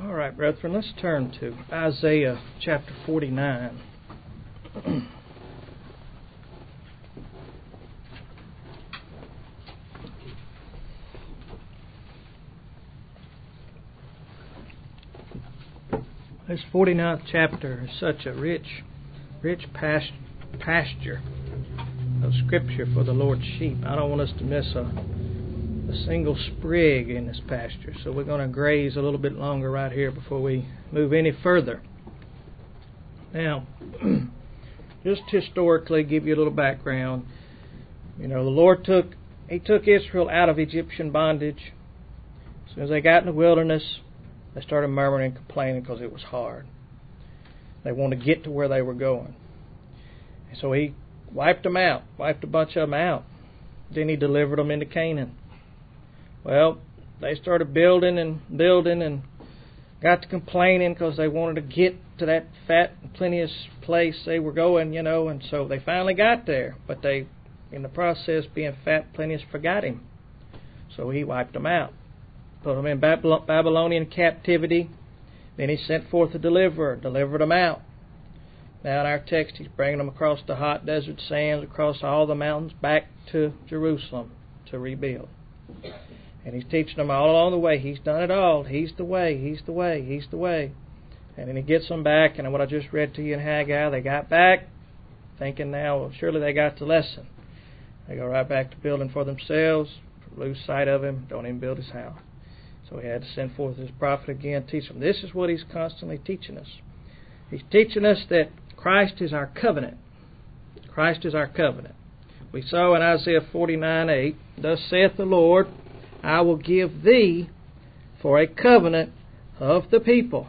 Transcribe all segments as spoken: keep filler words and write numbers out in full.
All right, brethren, let's turn to Isaiah chapter forty-nine. This forty-ninth chapter is such a rich, rich past, pasture of Scripture for the Lord's sheep. I don't want us to miss a, a single sprig in this pasture, so we're going to graze a little bit longer right here before we move any further. Now, just historically, give you a little background. You know, the Lord took He took Israel out of Egyptian bondage. As soon as they got in the wilderness, they started murmuring and complaining because it was hard. They wanted to get to where they were going. And so He wiped them out, wiped a bunch of them out. Then He delivered them into Canaan. Well, they started building and building and got to complaining because they wanted to get to that fat and plenteous place they were going, you know, and so they finally got there. But they, in the process, being fat, plenteous, forgot Him. So He wiped them out. Put them in Babylonian captivity. Then He sent forth a deliverer, delivered them out. Now in our text, He's bringing them across the hot desert sands, across all the mountains, back to Jerusalem to rebuild. And He's teaching them all along the way. He's done it all. He's the way. He's the way. He's the way. And then He gets them back. And what I just read to you in Haggai, they got back, thinking now, well, surely they got the lesson. They go right back to building for themselves, lose sight of Him, don't even build His house. So He had to send forth His prophet again, teach them. This is what He's constantly teaching us. He's teaching us that Christ is our covenant. Christ is our covenant. We saw in Isaiah forty-nine eight, thus saith the Lord, I will give thee for a covenant of the people,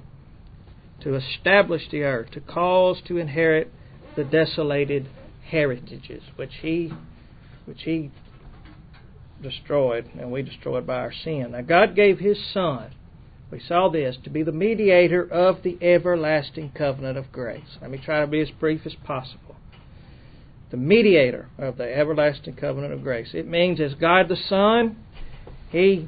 to establish the earth, to cause to inherit the desolated heritages, which He, which He destroyed, and we destroyed by our sin. Now God gave His Son, we saw this, to be the mediator of the everlasting covenant of grace. Let me try to be as brief as possible. The mediator of the everlasting covenant of grace. It means as God the Son, He,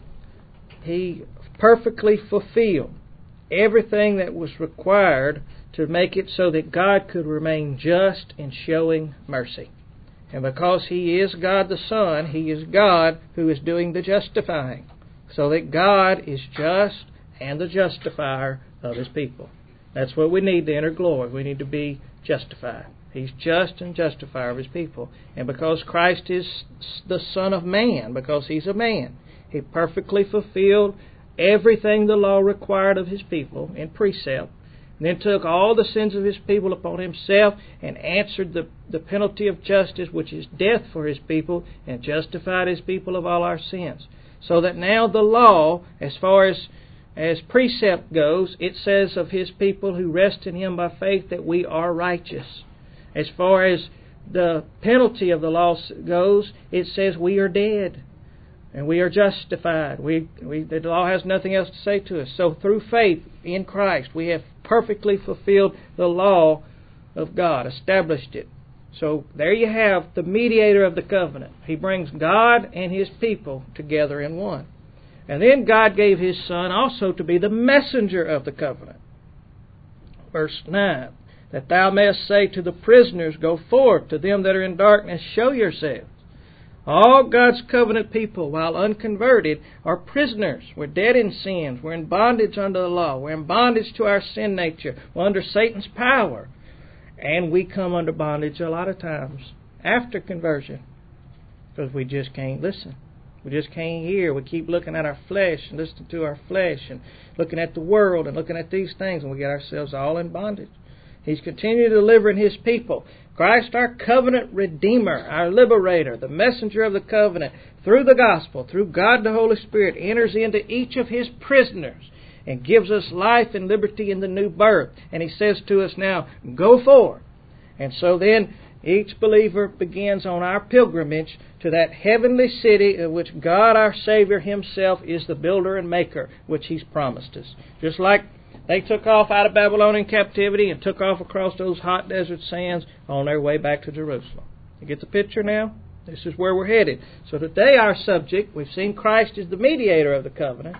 he perfectly fulfilled everything that was required to make it so that God could remain just in showing mercy. And because He is God the Son, He is God who is doing the justifying. So that God is just and the justifier of His people. That's what we need to enter glory. We need to be justified. He's just and justifier of His people. And because Christ is the Son of Man, because He's a man, He perfectly fulfilled everything the law required of His people in precept, and then took all the sins of His people upon Himself and answered the, the penalty of justice, which is death for His people, and justified His people of all our sins. So that now the law, as far as, as precept goes, it says of His people who rest in Him by faith that we are righteous. As far as the penalty of the law goes, it says we are dead. And we are justified. We, we, the law has nothing else to say to us. So through faith in Christ, we have perfectly fulfilled the law of God, established it. So there you have the mediator of the covenant. He brings God and His people together in one. And then God gave His Son also to be the messenger of the covenant. Verse nine, that thou mayest say to the prisoners, go forth, to them that are in darkness, show yourselves. All God's covenant people, while unconverted, are prisoners. We're dead in sins. We're in bondage under the law. We're in bondage to our sin nature. We're under Satan's power. And we come under bondage a lot of times after conversion because we just can't listen. We just can't hear. We keep looking at our flesh and listening to our flesh and looking at the world and looking at these things, and we get ourselves all in bondage. He's continued delivering His people. Christ, our covenant redeemer, our liberator, the messenger of the covenant, through the gospel, through God the Holy Spirit, enters into each of His prisoners and gives us life and liberty in the new birth. And He says to us now, go forth. And so then each believer begins on our pilgrimage to that heavenly city of which God our Savior Himself is the builder and maker, which He's promised us. Just like they took off out of Babylonian captivity and took off across those hot desert sands on their way back to Jerusalem. You get the picture now? This is where we're headed. So today our subject, we've seen Christ is the mediator of the covenant.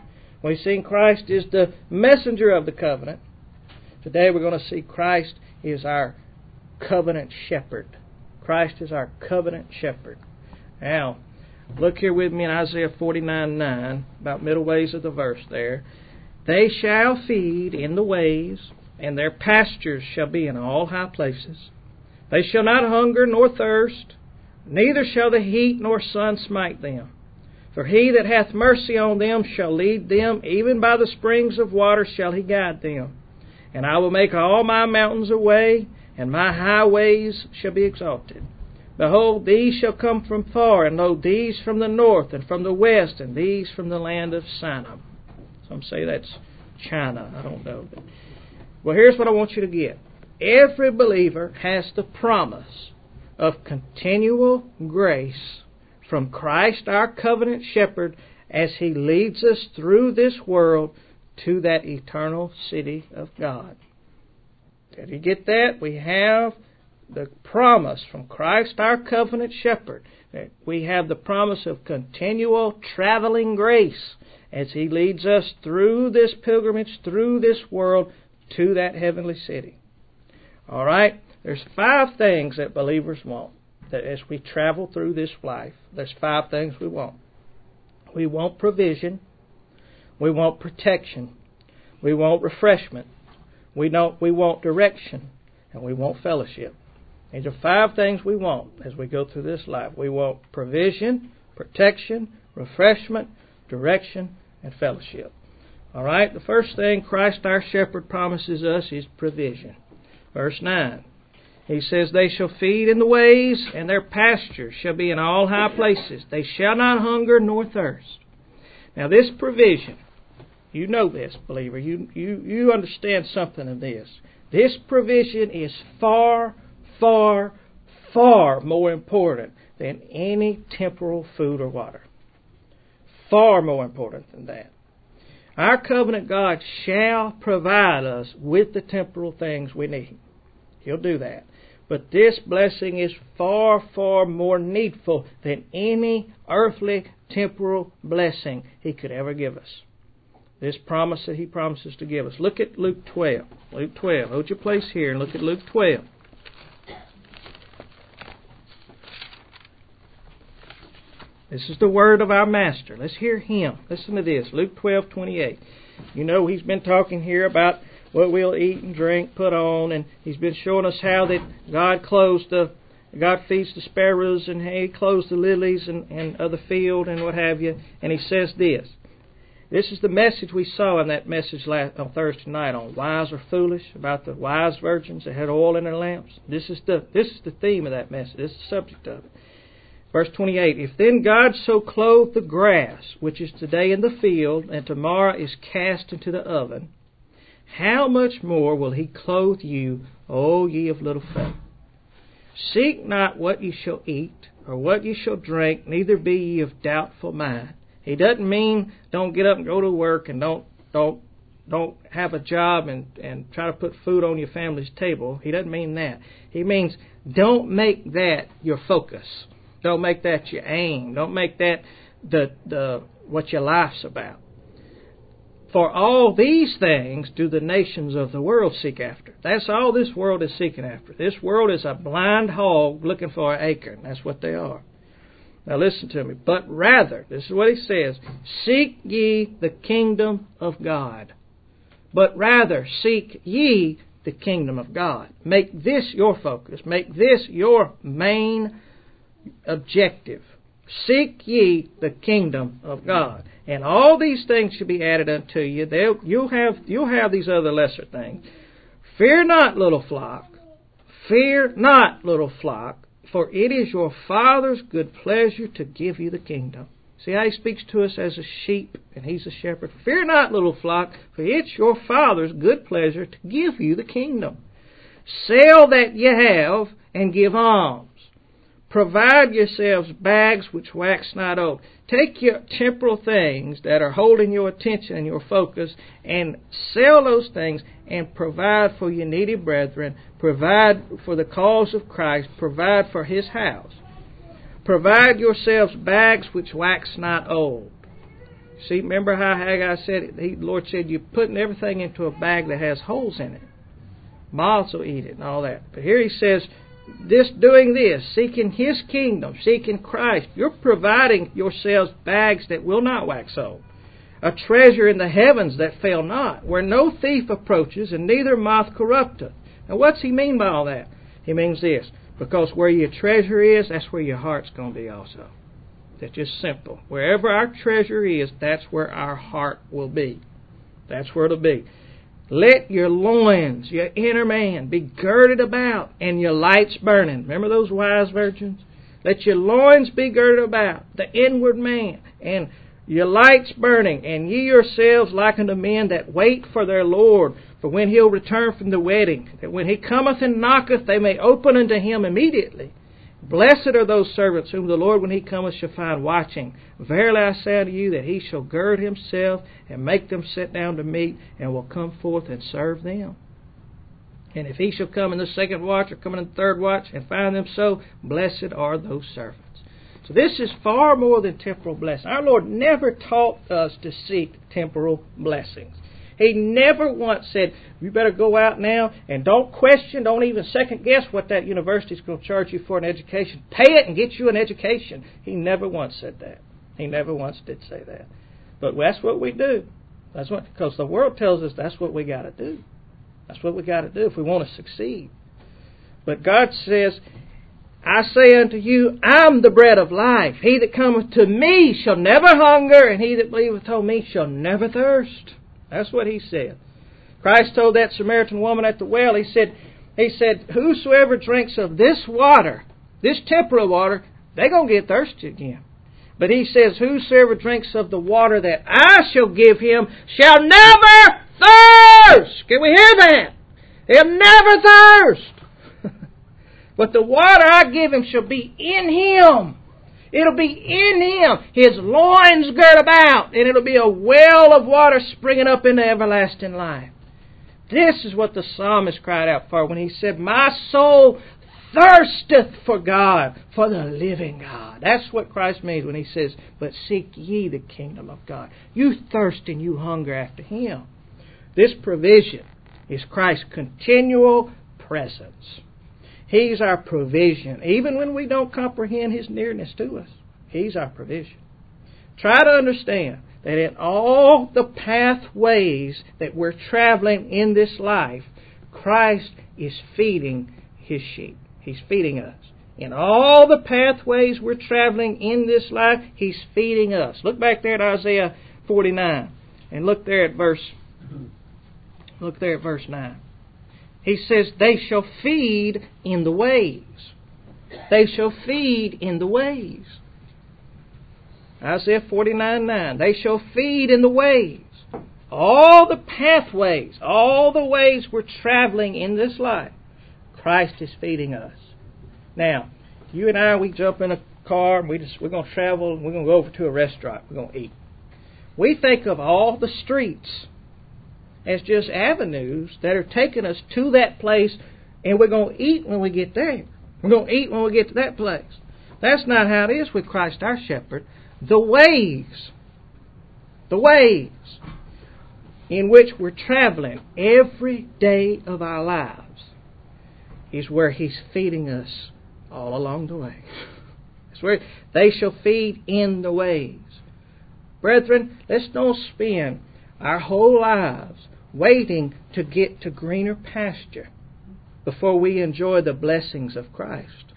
We've seen Christ is the messenger of the covenant. Today we're going to see Christ is our covenant shepherd. Christ is our covenant shepherd. Now, look here with me in Isaiah forty-nine nine, about middle ways of the verse there. They shall feed in the ways, and their pastures shall be in all high places. They shall not hunger nor thirst, neither shall the heat nor sun smite them. For he that hath mercy on them shall lead them, even by the springs of water shall he guide them. And I will make all my mountains a way, and my highways shall be exalted. Behold, these shall come from far, and lo, these from the north, and from the west, and these from the land of Sinai. Some say that's China. I don't know. But, well, here's what I want you to get. Every believer has the promise of continual grace from Christ, our covenant shepherd, as He leads us through this world to that eternal city of God. Did you get that? We have the promise from Christ, our covenant shepherd. We have the promise of continual traveling grace as He leads us through this pilgrimage, through this world, to that heavenly city. All right? There's five things that believers want. That as we travel through this life, there's five things we want. We want provision. We want protection. We want refreshment. We don't. We want direction. And we want fellowship. These are five things we want as we go through this life. We want provision, protection, refreshment, direction, and fellowship. All right? The first thing Christ our shepherd promises us is provision. Verse nine. He says, they shall feed in the ways, and their pastures shall be in all high places. They shall not hunger nor thirst. Now this provision, you know this, believer. You, you, you understand something of this. This provision is far, far, far more important than any temporal food or water. Far more important than that. Our covenant God shall provide us with the temporal things we need. He'll do that. But this blessing is far, far more needful than any earthly temporal blessing He could ever give us. This promise that He promises to give us. Look at Luke twelve. Luke twelve. Hold your place here and look at Luke twelve. This is the word of our Master. Let's hear Him. Listen to this. Luke twelve twenty-eight. You know, He's been talking here about what we'll eat and drink, put on, and He's been showing us how that God clothes the, God feeds the sparrows, and He clothes the lilies and, and of the field and what have you. And He says this. This is the message we saw in that message last, on Thursday night on wise or foolish, about the wise virgins that had oil in their lamps. This is the this is the theme of that message. This is the subject of it. Verse twenty-eight, if then God so clothe the grass, which is today in the field, and tomorrow is cast into the oven, how much more will He clothe you, O ye of little faith? Seek not what ye shall eat, or what ye shall drink, neither be ye of doubtful mind. He doesn't mean don't get up and go to work and don't don't don't have a job and, and try to put food on your family's table. He doesn't mean that. He means don't make that your focus. Don't make that your aim. Don't make that the the what your life's about. For all these things do the nations of the world seek after. That's all this world is seeking after. This world is a blind hog looking for an acorn. That's what they are. Now listen to me. But rather, this is what He says, seek ye the kingdom of God. But rather, seek ye the kingdom of God. Make this your focus. Make this your main objective. Seek ye the kingdom of God. And all these things shall be added unto you. They'll, you'll have you'll have these other lesser things. Fear not, little flock. Fear not, little flock, for it is your Father's good pleasure to give you the kingdom. See how He speaks to us as a sheep, and He's a shepherd. Fear not, little flock, for it's your Father's good pleasure to give you the kingdom. Sell that ye have, and give alms. Provide yourselves bags which wax not old. Take your temporal things that are holding your attention and your focus and sell those things and provide for your needy brethren. Provide for the cause of Christ. Provide for His house. Provide yourselves bags which wax not old. See, remember how Haggai said, he, the Lord said, you're putting everything into a bag that has holes in it. Moths will eat it and all that. But here he says, this doing this, seeking His kingdom, seeking Christ, you're providing yourselves bags that will not wax old. A treasure in the heavens that fail not, where no thief approaches and neither moth corrupteth. Now what's he mean by all that? He means this, because where your treasure is, that's where your heart's going to be also. That's just simple. Wherever our treasure is, that's where our heart will be. That's where it'll be. Let your loins, your inner man, be girded about, and your lights burning. Remember those wise virgins? Let your loins be girded about, the inward man, and your lights burning, and ye yourselves like unto men that wait for their Lord, for when He'll return from the wedding, that when He cometh and knocketh, they may open unto Him immediately. Blessed are those servants whom the Lord, when He cometh, shall find watching. Verily I say unto you, that He shall gird Himself, and make them sit down to meat, and will come forth and serve them. And if He shall come in the second watch, or come in the third watch, and find them so, blessed are those servants. So this is far more than temporal blessing. Our Lord never taught us to seek temporal blessings. He never once said, you better go out now and don't question, don't even second guess what that university is going to charge you for an education. Pay it and get you an education. He never once said that. He never once did say that. But that's what we do. That's what, because the world tells us that's what we got to do. That's what we got to do if we want to succeed. But God says, I say unto you, I'm the bread of life. He that cometh to me shall never hunger, and he that believeth on me shall never thirst. That's what He said. Christ told that Samaritan woman at the well, He said, He said, whosoever drinks of this water, this temporal water, they're going to get thirsty again. But He says, whosoever drinks of the water that I shall give him shall never thirst. Can we hear that? He'll never thirst. But the water I give him shall be in him. It'll be in him. His loins girt about, and it'll be a well of water springing up into everlasting life. This is what the psalmist cried out for when he said, my soul thirsteth for God, for the living God. That's what Christ means when He says, but seek ye the kingdom of God. You thirst and you hunger after Him. This provision is Christ's continual presence. He's our provision. Even when we don't comprehend His nearness to us, He's our provision. Try to understand that in all the pathways that we're traveling in this life, Christ is feeding His sheep. He's feeding us. In all the pathways we're traveling in this life, He's feeding us. Look back there at Isaiah forty-nine and look there at verse look there at verse nine. He says, they shall feed in the ways. They shall feed in the ways. Isaiah forty-nine nine. They shall feed in the ways. All the pathways, all the ways we're traveling in this life, Christ is feeding us. Now, you and I, we jump in a car, and we just, we're going to travel, and we're going to go over to a restaurant, we're going to eat. We think of all the streets as just avenues that are taking us to that place, and we're going to eat when we get there. We're going to eat when we get to that place. That's not how it is with Christ our shepherd. The ways, the ways in which we're traveling every day of our lives is where He's feeding us all along the way. It's where they shall feed in the ways. Brethren, let's don't spend our whole lives waiting to get to greener pasture before we enjoy the blessings of Christ.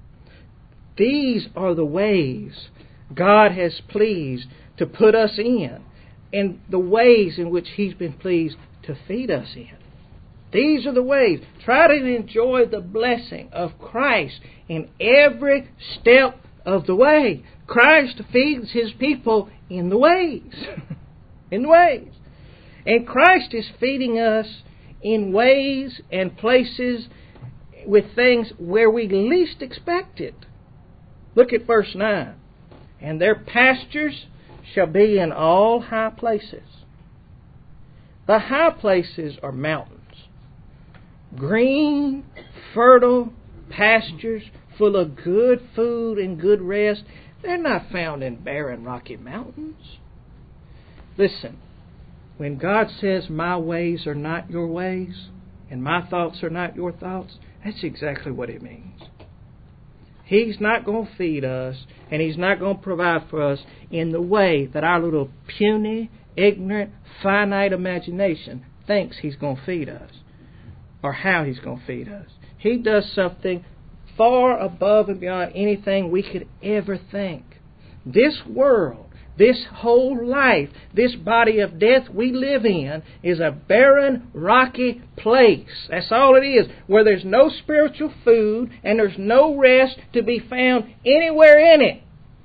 These are the ways God has pleased to put us in, and the ways in which He's been pleased to feed us in. These are the ways. Try to enjoy the blessing of Christ in every step of the way. Christ feeds His people in the ways. in the ways. And Christ is feeding us in ways and places with things where we least expect it. Look at verse nine. And their pastures shall be in all high places. The high places are mountains. Green, fertile pastures full of good food and good rest. They're not found in barren, rocky mountains. Listen, when God says my ways are not your ways and my thoughts are not your thoughts, that's exactly what it means. He's not going to feed us, and He's not going to provide for us in the way that our little puny, ignorant, finite imagination thinks He's going to feed us, or how He's going to feed us. He does something far above and beyond anything we could ever think. This world, this whole life, this body of death we live in is a barren, rocky place. That's all it is, where there's no spiritual food and there's no rest to be found anywhere in it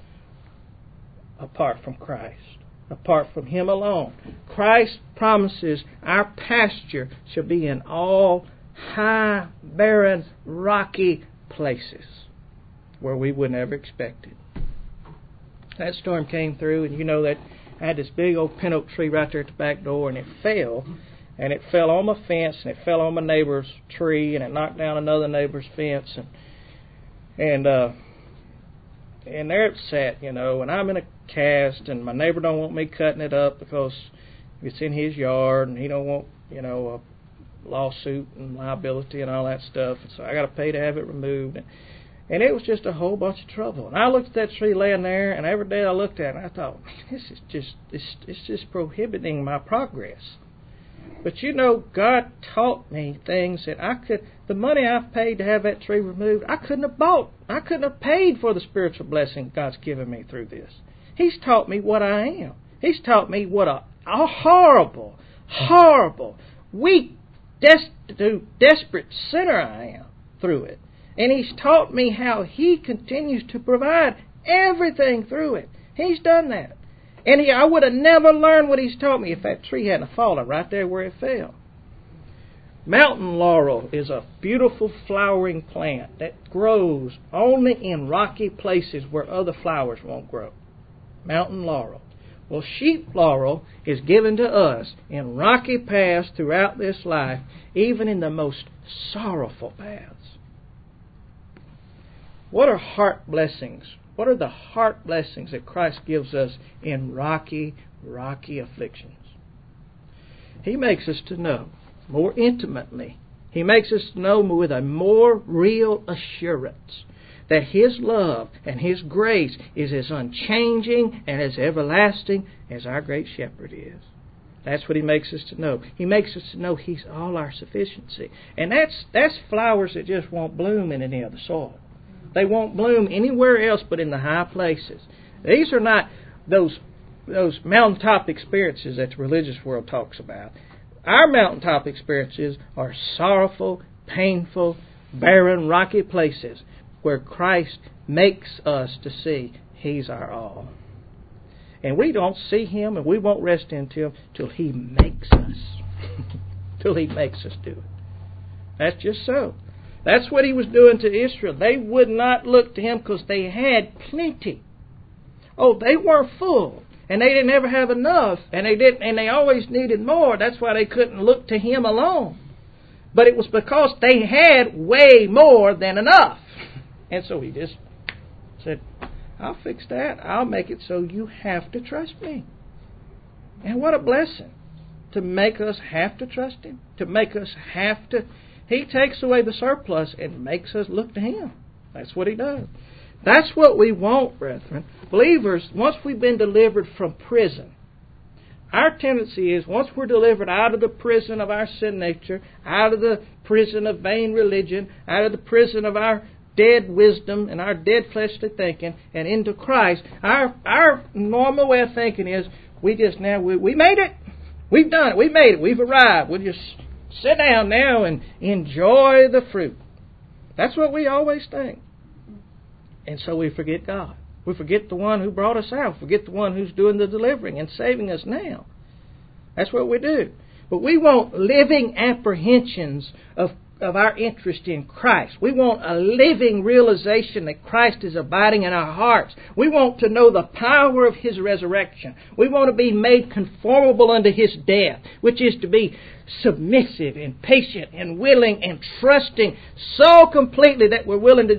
apart from Christ, apart from Him alone. Christ promises our pasture shall be in all high, barren, rocky places where we would never expect it. That storm came through, and you know that I had this big old pin oak tree right there at the back door, and it fell. And it fell on my fence, and it fell on my neighbor's tree, and it knocked down another neighbor's fence. And and uh, and there it sat, you know, and I'm in a cast, and my neighbor don't want me cutting it up because it's in his yard, and he don't want, you know, a lawsuit and liability and all that stuff. And so I got to pay to have it removed. And, And it was just a whole bunch of trouble. And I looked at that tree laying there, and every day I looked at it, and I thought, this is just, it's, it's just prohibiting my progress. But you know, God taught me things that I could, the money I've paid to have that tree removed, I couldn't have bought. I couldn't have paid for the spiritual blessing God's given me through this. He's taught me what I am. He's taught me what a, a horrible, horrible, weak, destitute, desperate sinner I am through it. And He's taught me how He continues to provide everything through it. He's done that. And he, I would have never learned what He's taught me if that tree hadn't fallen right there where it fell. Mountain laurel is a beautiful flowering plant that grows only in rocky places where other flowers won't grow. Mountain laurel. Well, sheep laurel is given to us in rocky paths throughout this life, even in the most sorrowful paths. What are heart blessings? What are the heart blessings that Christ gives us in rocky, rocky afflictions? He makes us to know more intimately. He makes us to know with a more real assurance that His love and His grace is as unchanging and as everlasting as our great Shepherd is. That's what He makes us to know. He makes us to know He's all our sufficiency. And that's that's flowers that just won't bloom in any other soil. They won't bloom anywhere else but in the high places. These are not those those mountaintop experiences that the religious world talks about. Our mountaintop experiences are sorrowful, painful, barren, rocky places where Christ makes us to see He's our all. And we don't see Him and we won't rest into Him till He makes us. till He makes us do it. That's just so. That's what He was doing to Israel. They would not look to Him because they had plenty. Oh, they were full, and they didn't ever have enough, and they didn't, and they always needed more. That's why they couldn't look to Him alone. But it was because they had way more than enough, and so He just said, "I'll fix that. I'll make it so you have to trust me." And what a blessing to make us have to trust Him, to make us have to. He takes away the surplus and makes us look to Him. That's what He does. That's what we want, brethren. Believers, once we've been delivered from prison, our tendency is, once we're delivered out of the prison of our sin nature, out of the prison of vain religion, out of the prison of our dead wisdom and our dead fleshly thinking, and into Christ, our our normal way of thinking is, we just now, we, we made it. We've done it. We made it. We've arrived. We'll just sit down now and enjoy the fruit. That's what we always think. And so we forget God. We forget the one who brought us out. We forget the one who's doing the delivering and saving us now. That's what we do. But we want living apprehensions of, of our interest in Christ. We want a living realization that Christ is abiding in our hearts. We want to know the power of His resurrection. We want to be made conformable unto His death, which is to be submissive and patient and willing and trusting so completely that we're willing to just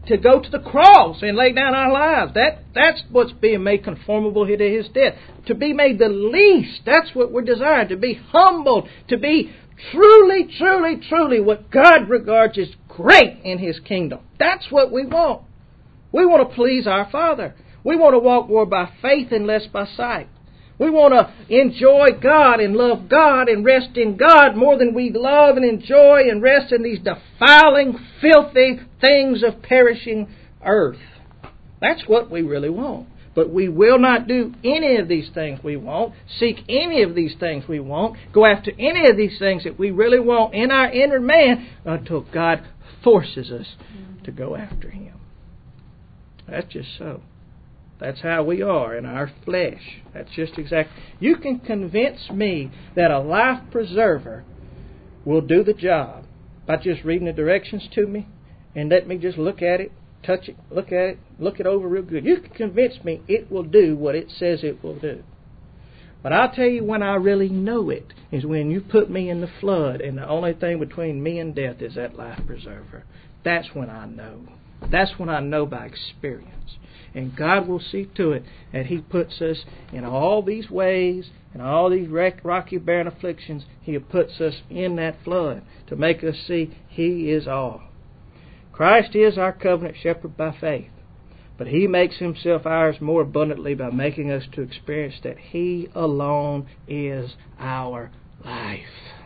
to go to the cross and lay down our lives. That That's what's being made conformable to His death. To be made the least, that's what we're desiring. To be humbled, to be truly, truly, truly what God regards as great in His kingdom. That's what we want. We want to please our Father. We want to walk more by faith and less by sight. We want to enjoy God and love God and rest in God more than we love and enjoy and rest in these defiling, filthy things of perishing earth. That's what we really want. But we will not do any of these things we want, seek any of these things we want, go after any of these things that we really want in our inner man until God forces us to go after Him. That's just so. That's how we are in our flesh. That's just exactly. You can convince me that a life preserver will do the job by just reading the directions to me and let me just look at it, touch it, look at it, look it over real good. You can convince me it will do what it says it will do. But I'll tell you when I really know it is when you put me in the flood and the only thing between me and death is that life preserver. That's when I know. That's when I know by experience. And God will see to it that He puts us in all these ways, in all these rocky, barren afflictions. He puts us in that flood to make us see He is all. Christ is our covenant shepherd by faith, but He makes Himself ours more abundantly by making us to experience that He alone is our life.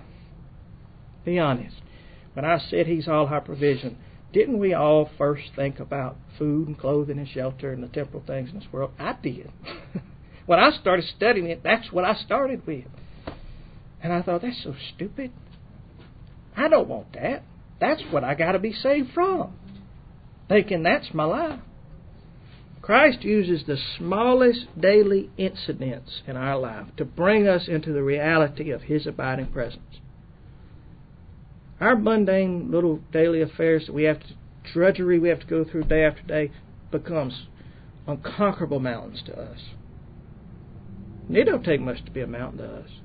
Be honest. When I said He's all our provision, didn't we all first think about food and clothing and shelter and the temporal things in this world? I did. When I started studying it, that's what I started with. And I thought, that's so stupid. I don't want that. That's what I got to be saved from. Thinking that's my life. Christ uses the smallest daily incidents in our life to bring us into the reality of His abiding presence. Our mundane little daily affairs that we have to, drudgery we have to go through day after day becomes unconquerable mountains to us. And it don't take much to be a mountain to us.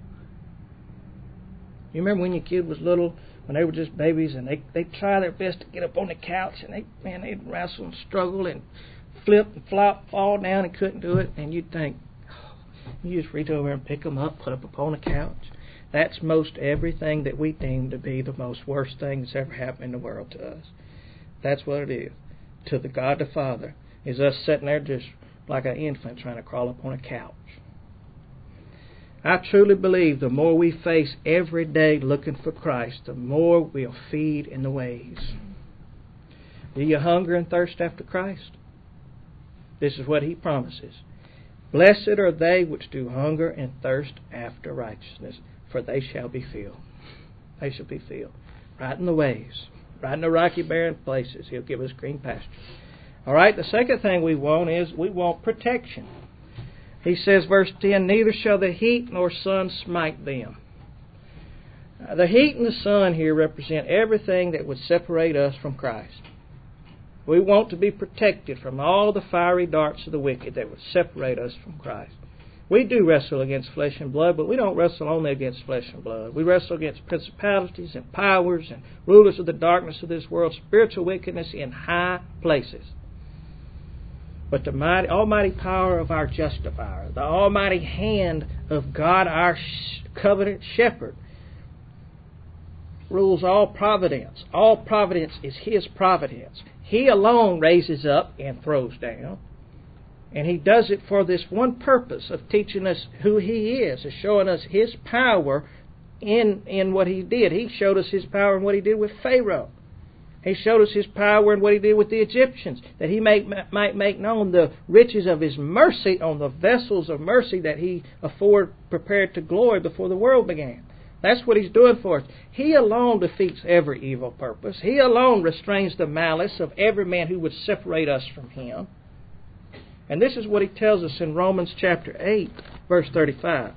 You remember when your kid was little, when they were just babies, and they they try their best to get up on the couch, and they man they'd wrestle and struggle and flip and flop, fall down and couldn't do it, and you'd think, oh, you just reach over and pick them up, put them upon the couch. That's most everything that we deem to be the most worst thing that's ever happened in the world to us. That's what it is. To the God the Father is us sitting there just like an infant trying to crawl up on a couch. I truly believe the more we face every day looking for Christ, the more we'll feed in the ways. Do you hunger and thirst after Christ? This is what He promises. Blessed are they which do hunger and thirst after righteousness, for they shall be filled. They shall be filled. Right in the ways. Right in the rocky, barren places. He'll give us green pastures. All right, the second thing we want is we want protection. He says, verse ten, neither shall the heat nor sun smite them. Uh, the heat and the sun here represent everything that would separate us from Christ. We want to be protected from all the fiery darts of the wicked that would separate us from Christ. We do wrestle against flesh and blood, but we don't wrestle only against flesh and blood. We wrestle against principalities and powers and rulers of the darkness of this world, spiritual wickedness in high places. But the mighty, almighty power of our justifier, the almighty hand of God, our covenant shepherd, rules all providence. All providence is His providence. He alone raises up and throws down. And He does it for this one purpose of teaching us who He is, of showing us His power in, in what He did. He showed us His power in what He did with Pharaoh. He showed us His power in what He did with the Egyptians, that He may, might make known the riches of His mercy on the vessels of mercy that He afford prepared to glory before the world began. That's what He's doing for us. He alone defeats every evil purpose. He alone restrains the malice of every man who would separate us from Him. And this is what He tells us in Romans chapter eight, verse thirty-five.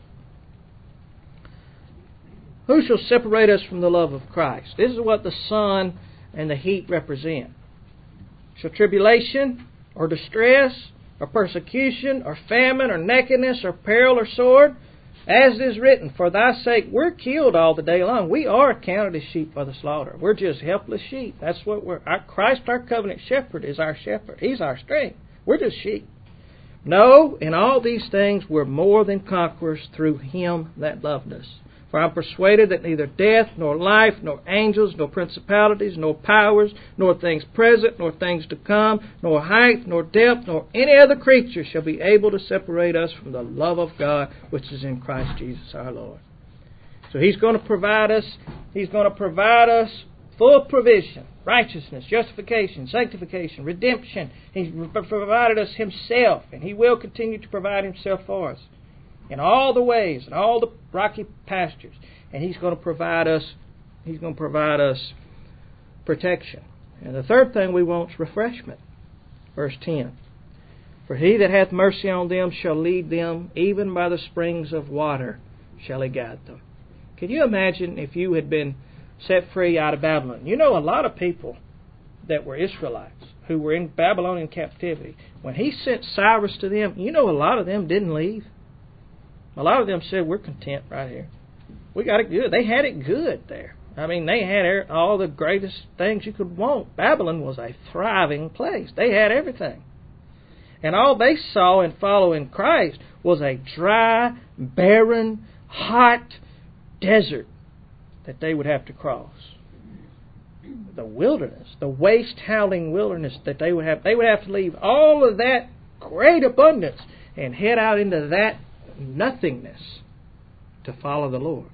Who shall separate us from the love of Christ? This is what the sun and the heat represent. Shall tribulation, or distress, or persecution, or famine, or nakedness, or peril, or sword? As it is written, for thy sake we're killed all the day long. We are counted as sheep for the slaughter. We're just helpless sheep. That's what we're. Our, Christ, our covenant shepherd, is our shepherd. He's our strength. We're just sheep. No, in all these things we're more than conquerors through Him that loved us. For I'm persuaded that neither death, nor life, nor angels, nor principalities, nor powers, nor things present, nor things to come, nor height, nor depth, nor any other creature shall be able to separate us from the love of God which is in Christ Jesus our Lord. So He's going to provide us, He's going to provide us full provision, righteousness, justification, sanctification, redemption. He's provided us Himself, and He will continue to provide Himself for us in all the ways and all the rocky pastures. And He's going to provide us He's going to provide us protection. And the third thing we want is refreshment. Verse ten. For He that hath mercy on them shall lead them, even by the springs of water shall He guide them. Can you imagine if you had been set free out of Babylon? You know, a lot of people that were Israelites who were in Babylonian captivity, when He sent Cyrus to them, you know, a lot of them didn't leave. A lot of them said, we're content right here. We got it good. They had it good there. I mean, they had all the greatest things you could want. Babylon was a thriving place. They had everything. And all they saw in following Christ was a dry, barren, hot desert that they would have to cross. The wilderness, the waste howling wilderness that they would have. They would have to leave all of that great abundance and head out into that nothingness to follow the Lord.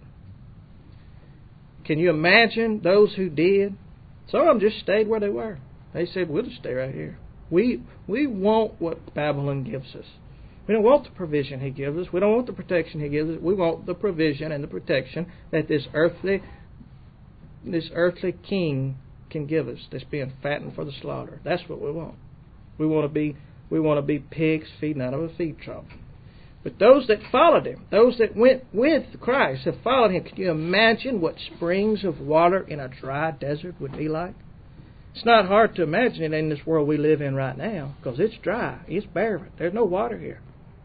Can you imagine those who did? Some of them just stayed where they were. They said, we'll just stay right here. We we want what Babylon gives us. We don't want the provision He gives us. We don't want the protection He gives us. We want the provision and the protection that this earthly this earthly king can give us, that's being fattened for the slaughter. That's what we want. We want to be we want to be pigs feeding out of a feed trough. But those that followed Him, those that went with Christ, have followed Him. Can you imagine what springs of water in a dry desert would be like? It's not hard to imagine it in this world we live in right now, because it's dry, it's barren. There's no water here.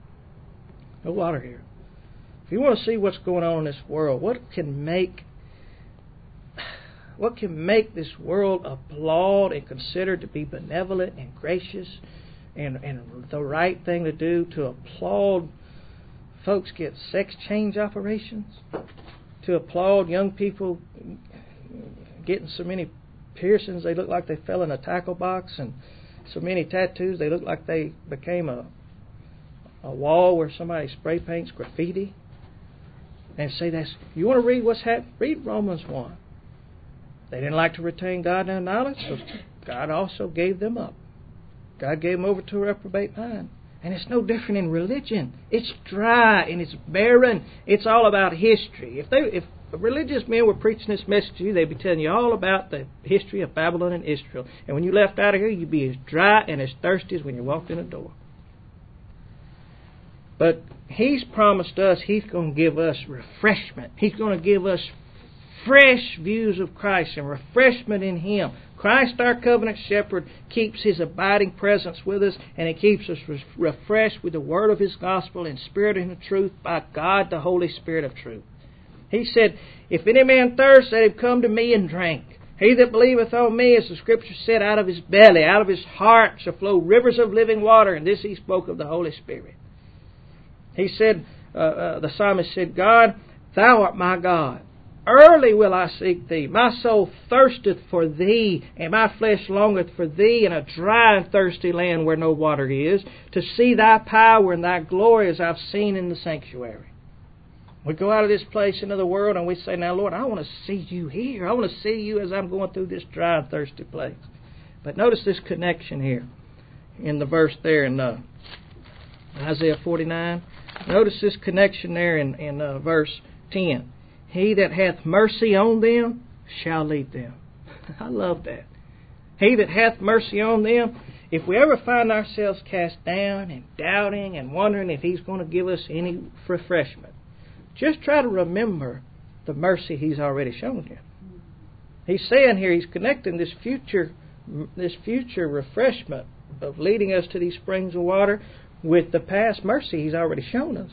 No water here. If you want to see what's going on in this world, what can make what can make this world applaud and consider to be benevolent and gracious and, and the right thing to do, to applaud folks get sex change operations, to applaud young people getting so many piercings they look like they fell in a tackle box, and so many tattoos they look like they became a a wall where somebody spray paints graffiti, and say that's, you want to read what's happened? Read Romans one. They didn't like to retain God in their knowledge, so God also gave them up. God gave them over to a reprobate mind. And it's no different in religion. It's dry and it's barren. It's all about history. If they, if religious men were preaching this message to you, they'd be telling you all about the history of Babylon and Israel. And when you left out of here, you'd be as dry and as thirsty as when you walked in the door. But He's promised us He's going to give us refreshment. He's going to give us fresh views of Christ and refreshment in Him. Christ, our covenant shepherd, keeps His abiding presence with us, and He keeps us re- refreshed with the word of His gospel in spirit and in truth by God, the Holy Spirit of truth. He said, if any man thirst, let him come to me and drink. He that believeth on me, as the Scripture said, out of his belly, out of his heart shall flow rivers of living water. And this He spoke of the Holy Spirit. He said, uh, uh, the psalmist said, God, Thou art my God. Early will I seek Thee. My soul thirsteth for Thee, and my flesh longeth for Thee in a dry and thirsty land where no water is, to see Thy power and Thy glory as I've seen in the sanctuary. We go out of this place into the world and we say, now Lord, I want to see You here. I want to see You as I'm going through this dry and thirsty place. But notice this connection here in the verse there in uh, Isaiah forty-nine. Notice this connection there in, in uh, verse ten. He that hath mercy on them shall lead them. I love that. He that hath mercy on them. If we ever find ourselves cast down and doubting and wondering if He's going to give us any refreshment, just try to remember the mercy He's already shown you. He's saying here, He's connecting this future, this future refreshment of leading us to these springs of water with the past mercy He's already shown us.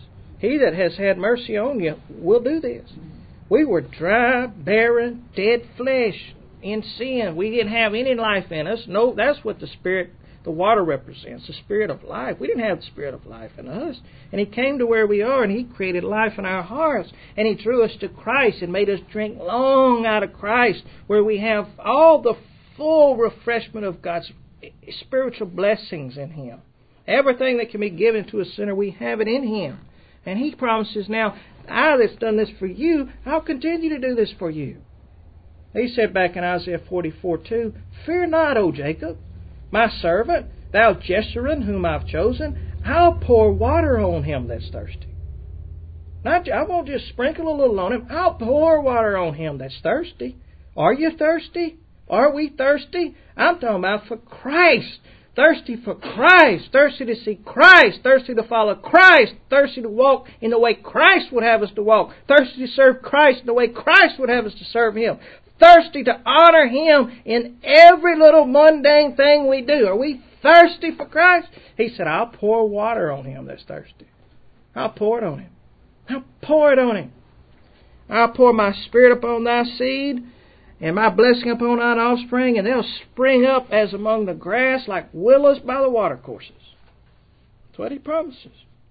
He that has had mercy on you will do this. We were dry, barren, dead flesh in sin. We didn't have any life in us. No, that's what the Spirit, the water represents, the Spirit of life. We didn't have the Spirit of life in us. And He came to where we are, and He created life in our hearts. And He drew us to Christ and made us drink long out of Christ, where we have all the full refreshment of God's spiritual blessings in Him. Everything that can be given to a sinner, we have it in Him. And He promises now, I that's done this for you, I'll continue to do this for you. He said back in Isaiah forty-four two, Fear not, O Jacob, my servant, thou Jeshurun, whom I've chosen, I'll pour water on him that's thirsty. Not, I won't just sprinkle a little on him, I'll pour water on him that's thirsty. Are you thirsty? Are we thirsty? I'm talking about for Christ. Thirsty for Christ, thirsty to see Christ, thirsty to follow Christ, thirsty to walk in the way Christ would have us to walk, thirsty to serve Christ in the way Christ would have us to serve Him, thirsty to honor Him in every little mundane thing we do. Are we thirsty for Christ? He said, I'll pour water on him that's thirsty. I'll pour it on him. I'll pour it on him. I'll pour my Spirit upon thy seed, and my blessing upon thine offspring, and they'll spring up as among the grass like willows by the watercourses. That's what He promises.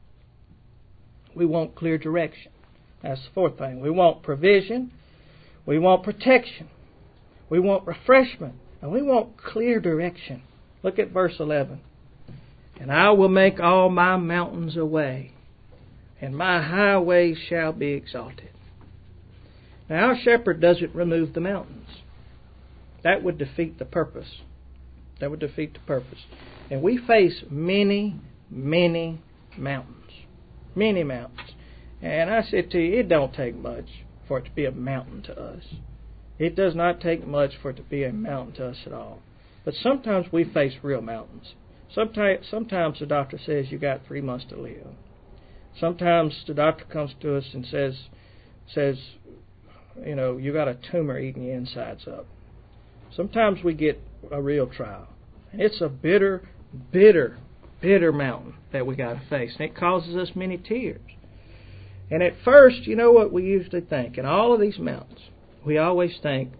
We want clear direction. That's the fourth thing. We want provision. We want protection. We want refreshment. And we want clear direction. Look at verse eleven. And I will make all my mountains a way, and my highways shall be exalted. Now, our shepherd doesn't remove the mountains. That would defeat the purpose. That would defeat the purpose. And we face many, many mountains. Many mountains. And I said to you, it don't take much for it to be a mountain to us. It does not take much for it to be a mountain to us at all. But sometimes we face real mountains. Sometimes, sometimes the doctor says you got three months to live. Sometimes the doctor comes to us and says, says, you know, you got a tumor eating your insides up. Sometimes we get a real trial. And it's a bitter, bitter, bitter mountain that we got to face. And it causes us many tears. And at first, you know what we usually think? In all of these mountains, we always think,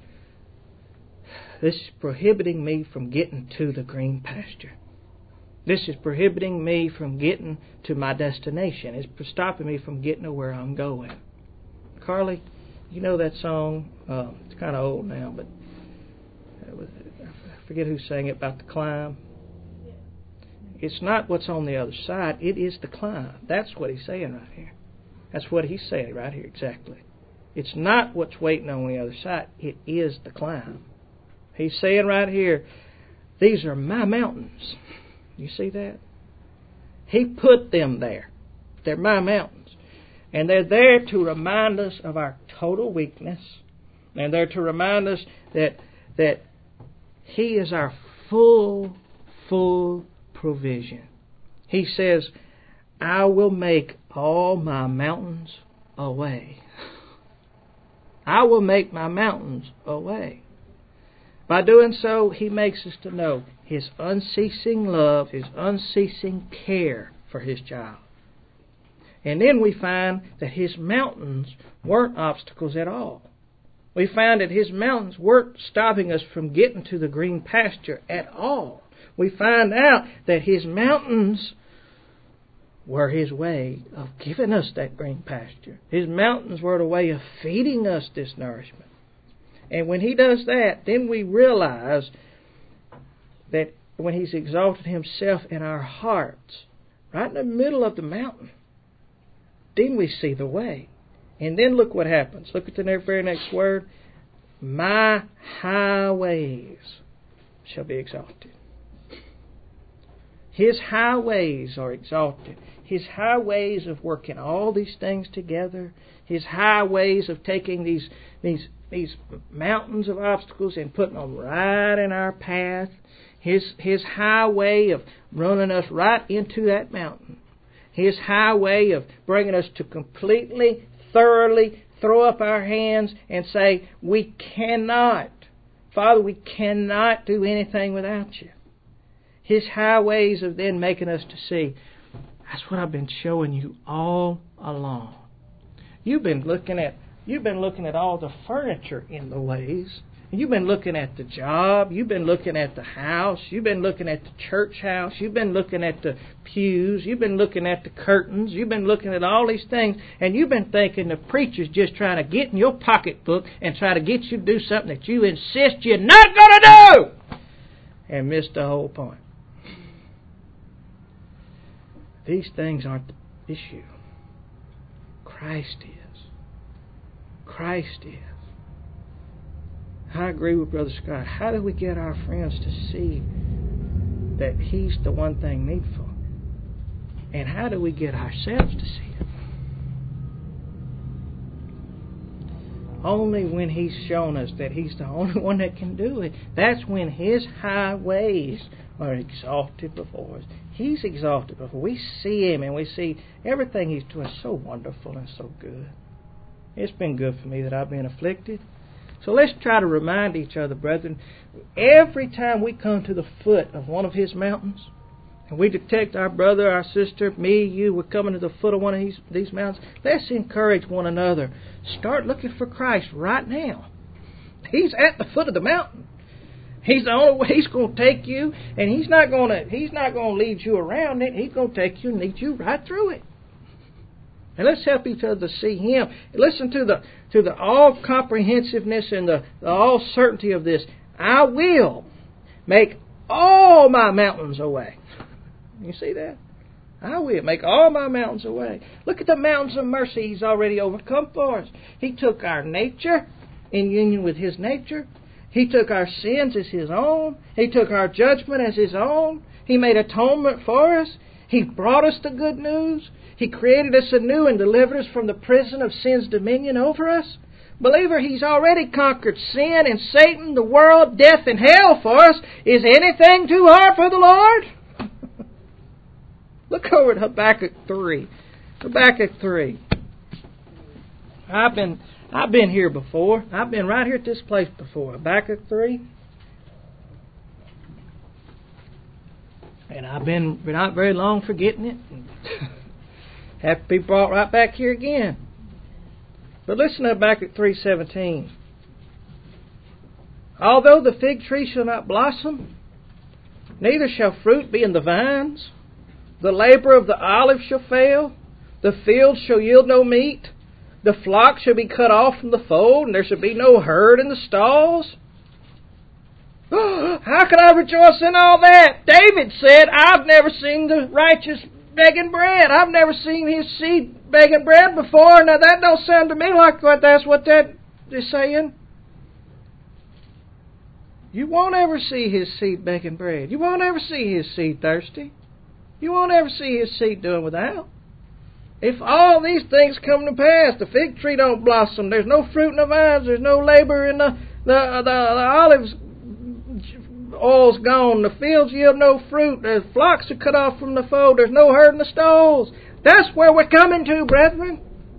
this is prohibiting me from getting to the green pasture. This is prohibiting me from getting to my destination. It's stopping me from getting to where I'm going. Carly, you know that song? Uh, it's kind of old now, but I forget who sang it, about the climb. It's not what's on the other side. It is the climb. That's what he's saying right here. That's what he's saying right here, exactly. It's not what's waiting on the other side. It is the climb. He's saying right here, these are my mountains. You see that? He put them there. They're my mountains. And they're there to remind us of our total weakness. And they're to remind us that that He is our full, full provision. He says, I will make all my mountains a way. I will make my mountains a way. By doing so, He makes us to know His unceasing love, His unceasing care for His child. And then we find that His mountains weren't obstacles at all. We find that His mountains weren't stopping us from getting to the green pasture at all. We find out that His mountains were His way of giving us that green pasture. His mountains were the way of feeding us this nourishment. And when He does that, then we realize that when He's exalted Himself in our hearts, right in the middle of the mountain, then we see the way. And then look what happens. Look at the very next word. My highways shall be exalted. His highways are exalted. His highways of working all these things together. His highways of taking these, these, these mountains of obstacles and putting them right in our path. His, his highway of running us right into that mountain. His highway of bringing us to completely, thoroughly throw up our hands and say, we cannot, Father, we cannot do anything without you. His highways of then making us to see, that's what I've been showing you all along. You've been looking at you've been looking at all the furniture in the ways. You've been looking at the job. You've been looking at the house. You've been looking at the church house. You've been looking at the pews. You've been looking at the curtains. You've been looking at all these things. And you've been thinking the preacher's just trying to get in your pocketbook and try to get you to do something that you insist you're not going to do. And missed the whole point. These things aren't the issue. Christ is. Christ is. I agree with Brother Scott. How do we get our friends to see that He's the one thing needful? And how do we get ourselves to see it? Only when He's shown us that He's the only one that can do it. That's when His high ways are exalted before us. He's exalted before. We see Him and we see everything He's doing so wonderful and so good. It's been good for me that I've been afflicted. So let's try to remind each other, brethren, every time we come to the foot of one of His mountains, and we detect our brother, our sister, me, you, we're coming to the foot of one of these, these mountains, let's encourage one another. Start looking for Christ right now. He's at the foot of the mountain. He's the only way He's going to take you, and He's not going to He's not going to lead you around it. He's going to take you and lead you right through it. And let's help each other to see Him. Listen to the to the all comprehensiveness and the, the all certainty of this. I will make all my mountains away. You see that? I will make all my mountains away. Look at the mountains of mercy He's already overcome for us. He took our nature in union with His nature. He took our sins as His own. He took our judgment as His own. He made atonement for us. He brought us the good news. He created us anew and delivered us from the prison of sin's dominion over us. Believer, He's already conquered sin and Satan, the world, death, and hell for us. Is anything too hard for the Lord? Look over at Habakkuk three. Habakkuk three. I've been I've been here before. I've been right here at this place before. Habakkuk three. And I've been not very long forgetting it. Have to be brought right back here again. But listen to Habakkuk three seventeen. Although the fig tree shall not blossom, neither shall fruit be in the vines, the labor of the olive shall fail, the field shall yield no meat, the flock shall be cut off from the fold, and there shall be no herd in the stalls. How can I rejoice in all that? David said, I've never seen the righteous begging bread. I've never seen his seed begging bread before. Now that don't sound to me like what that's what that is saying. You won't ever see his seed begging bread. You won't ever see his seed thirsty. You won't ever see his seed doing without. If all these things come to pass, the fig tree don't blossom, there's no fruit in the vines, there's no labor in the the, the, the olives, oil's gone, the fields yield no fruit, the flocks are cut off from the fold, there's no herd in the stalls. That's where we're coming to, brethren.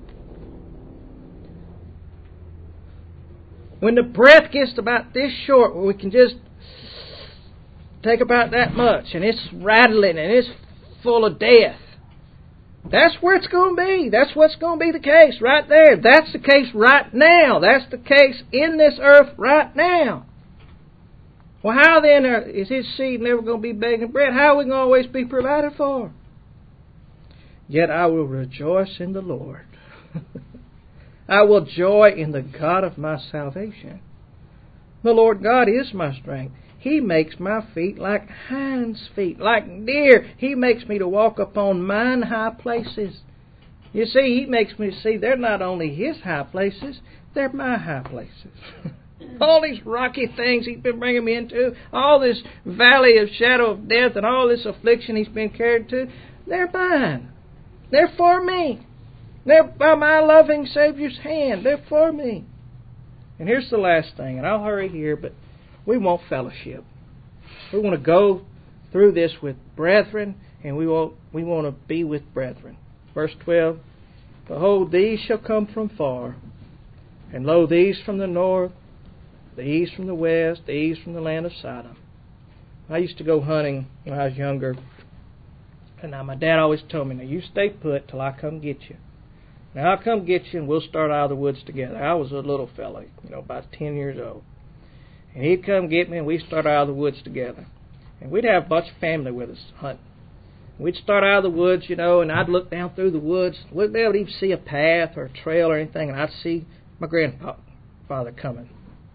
When the breath gets about this short, where we can just take about that much, and it's rattling and it's full of death, that's where it's going to be. That's what's going to be the case right there. That's the case right now. That's the case in this earth right now. Well, how then are, is his seed never going to be begging bread? How are we going to always be provided for? Yet I will rejoice in the Lord. I will joy in the God of my salvation. The Lord God is my strength. He makes my feet like hinds' feet, like deer. He makes me to walk upon mine high places. You see, He makes me see they're not only His high places, they're my high places. All these rocky things He's been bringing me into, all this valley of shadow of death and all this affliction He's been carried to, they're mine. They're for me. They're by my loving Savior's hand. They're for me. And here's the last thing, and I'll hurry here, but we want fellowship. We want to go through this with brethren, and we want, we want to be with brethren. Verse twelve, Behold, these shall come from far, and lo, these from the north, these from the west, these from the land of Sodom. I used to go hunting when I was younger, and now my dad always told me, now you stay put till I come get you. Now I'll come get you and we'll start out of the woods together. I was a little fella, you know, about ten years old. And he'd come get me and we'd start out of the woods together. And we'd have a bunch of family with us hunting. We'd start out of the woods, you know, and I'd look down through the woods. Wouldn't be able to even see a path or a trail or anything, and I'd see my grandfather coming.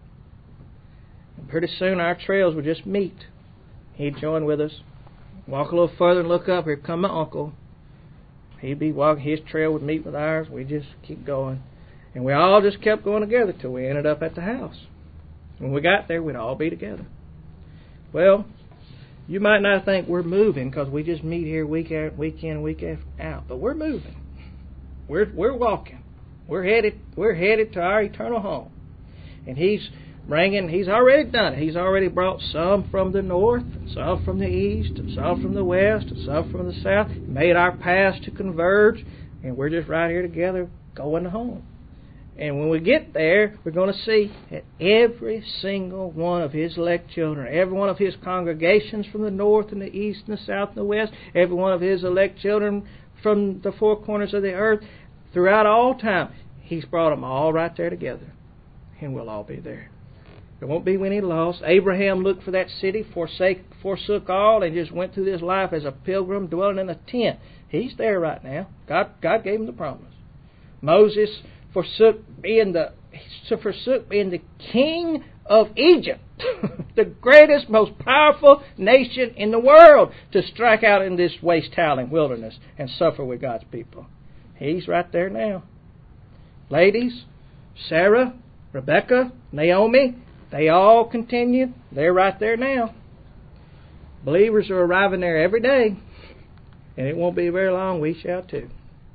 And pretty soon our trails would just meet. He'd join with us. Walk a little further and look up. Here'd come my uncle. He'd be walking. His trail would meet with ours. We'd just keep going. And we all just kept going together till we ended up at the house. When we got there, we'd all be together. Well, you might not think we're moving because we just meet here week out, week in, week out, but we're moving. We're we're walking. We're headed we're headed to our eternal home. And He's bringing. He's already done it. He's already brought some from the north, and some from the east, and some from the west, and some from the south. Made our paths to converge, and we're just right here together going home. And when we get there, we're going to see that every single one of His elect children, every one of His congregations from the north and the east and the south and the west, every one of His elect children from the four corners of the earth, throughout all time, He's brought them all right there together. And we'll all be there. There won't be any loss. Abraham looked for that city, forsake, forsook all, and just went through this life as a pilgrim dwelling in a tent. He's there right now. God, God gave him the promise. Moses forsook being the forsook being the king of Egypt, the greatest, most powerful nation in the world, to strike out in this waste-howling wilderness and suffer with God's people. He's right there now. Ladies, Sarah, Rebecca, Naomi, they all continued. They're right there now. Believers are arriving there every day, and it won't be very long. We shall too.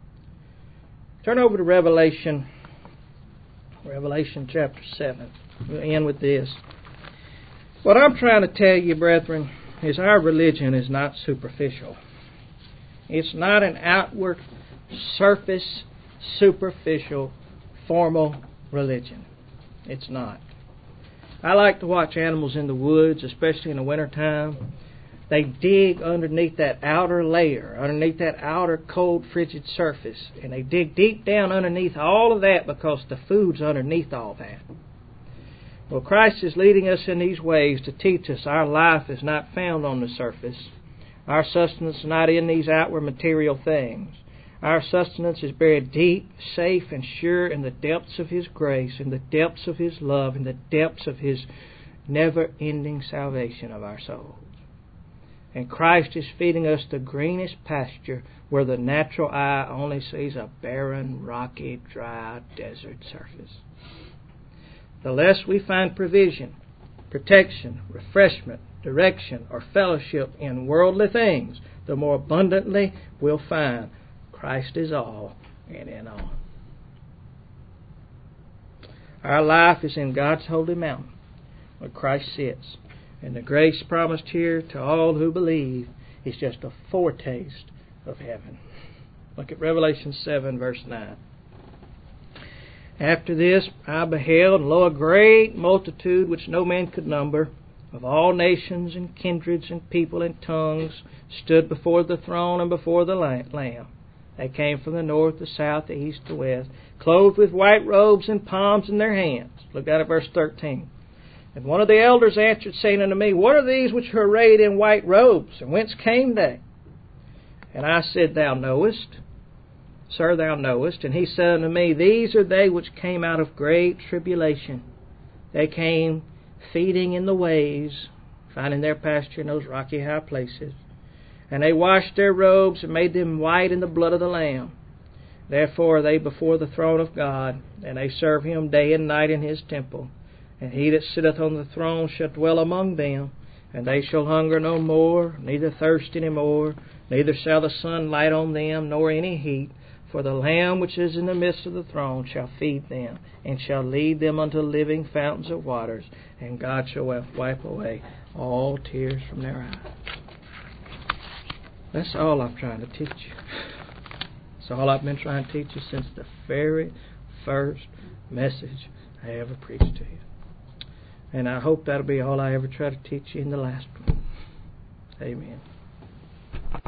Turn over to Revelation, Revelation chapter seven. We'll end with this. What I'm trying to tell you, brethren, is our religion is not superficial. It's not an outward, surface, superficial, formal religion. It's not. I like to watch animals in the woods, especially in the wintertime. They dig underneath that outer layer, underneath that outer cold, frigid surface. And they dig deep down underneath all of that because the food's underneath all that. Well, Christ is leading us in these ways to teach us our life is not found on the surface. Our sustenance is not in these outward material things. Our sustenance is buried deep, safe, and sure in the depths of His grace, in the depths of His love, in the depths of His never-ending salvation of our souls. And Christ is feeding us the greenest pasture where the natural eye only sees a barren, rocky, dry desert surface. The less we find provision, protection, refreshment, direction, or fellowship in worldly things, the more abundantly we'll find Christ is all and in all. Our life is in God's holy mountain where Christ sits. And the grace promised here to all who believe is just a foretaste of heaven. Look at Revelation seven, verse nine. After this I beheld, and lo, a great multitude which no man could number, of all nations and kindreds and people and tongues, stood before the throne and before the Lamb. They came from the north, the south, the east, the west, clothed with white robes and palms in their hands. Look down at verse thirteen. And one of the elders answered, saying unto me, What are these which are arrayed in white robes, and whence came they? And I said, Thou knowest, Sir, thou knowest. And he said unto me, These are they which came out of great tribulation. They came feeding in the ways, finding their pasture in those rocky high places. And they washed their robes and made them white in the blood of the Lamb. Therefore are they before the throne of God, and they serve Him day and night in His temple. And He that sitteth on the throne shall dwell among them, and they shall hunger no more, neither thirst any more, neither shall the sun light on them, nor any heat. For the Lamb which is in the midst of the throne shall feed them, and shall lead them unto living fountains of waters, and God shall wipe away all tears from their eyes. That's all I'm trying to teach you. That's all I've been trying to teach you since the very first message I ever preached to you. And I hope that'll be all I ever try to teach you in the last one. Amen.